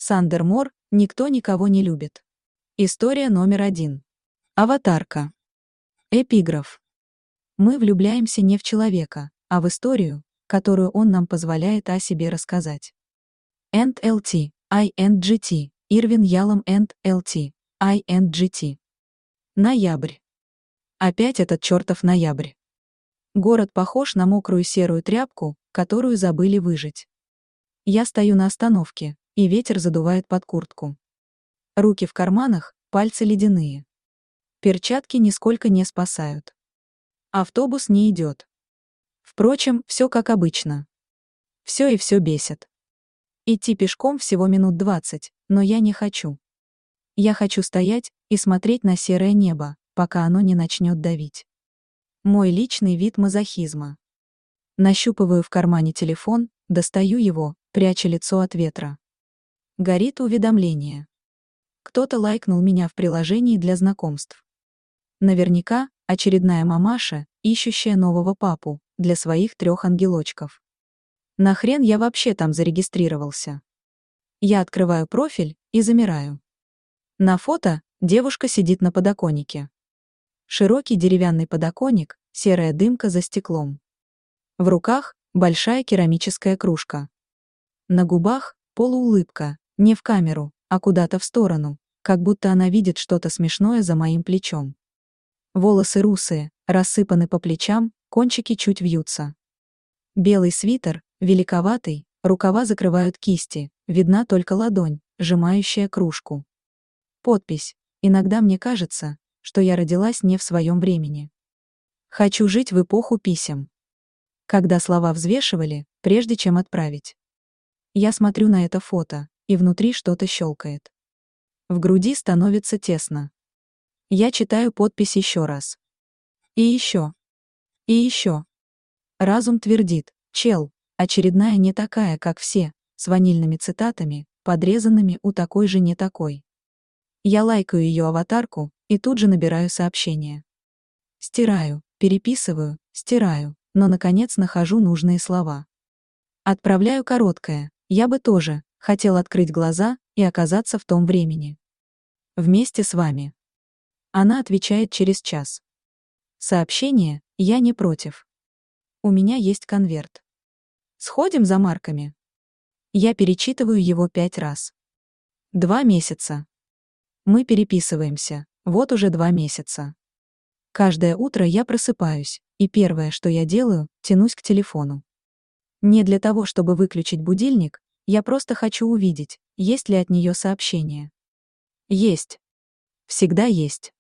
Сандер Мор, никто никого не любит. История номер 1. Аватарка. Эпиграф. Мы влюбляемся не в человека, а в историю, которую он нам позволяет о себе рассказать. NLT, INGT, Ирвин Ялом NLT, INGT. Ноябрь. Опять этот чертов ноябрь. Город похож на мокрую серую тряпку, которую забыли выжать. Я стою на остановке, и ветер задувает под куртку. Руки в карманах, пальцы ледяные. Перчатки нисколько не спасают. Автобус не идет. Впрочем, все как обычно. Все и все бесит. Идти пешком всего минут 20, но я не хочу. Я хочу стоять и смотреть на серое небо, пока оно не начнет давить. Мой личный вид мазохизма. Нащупываю в кармане телефон, достаю его, пряча лицо от ветра. Горит уведомление. Кто-то лайкнул меня в приложении для знакомств. Наверняка очередная мамаша, ищущая нового папу для своих 3 ангелочков. Нахрен я вообще там зарегистрировался? Я открываю профиль и замираю. На фото девушка сидит на подоконнике. Широкий деревянный подоконник, серая дымка за стеклом. В руках большая керамическая кружка. На губах полуулыбка, не в камеру, а куда-то в сторону, как будто она видит что-то смешное за моим плечом. Волосы русые, рассыпаны по плечам, кончики чуть вьются. Белый свитер, великоватый, рукава закрывают кисти, видна только ладонь, сжимающая кружку. Подпись. Иногда мне кажется, что я родилась не в своем времени. Хочу жить в эпоху писем. Когда слова взвешивали, прежде чем отправить. Я смотрю на это фото, и внутри что-то щелкает. В груди становится тесно. Я читаю подпись еще раз. И еще. И еще. Разум твердит: чел, очередная не такая, как все, с ванильными цитатами, подрезанными у такой же не такой. Я лайкаю ее аватарку и тут же набираю сообщение. Стираю, переписываю, стираю, но наконец нахожу нужные слова. Отправляю короткое: я бы тоже хотел открыть глаза и оказаться в том времени. Вместе с вами. Она отвечает через час. Сообщение: я не против. У меня есть конверт. Сходим за марками. Я перечитываю его 5 раз. 2 месяца. Мы переписываемся, вот уже 2 месяца. Каждое утро я просыпаюсь, и первое, что я делаю, тянусь к телефону. Не для того, чтобы выключить будильник, я просто хочу увидеть, есть ли от нее сообщение. Есть. Всегда есть.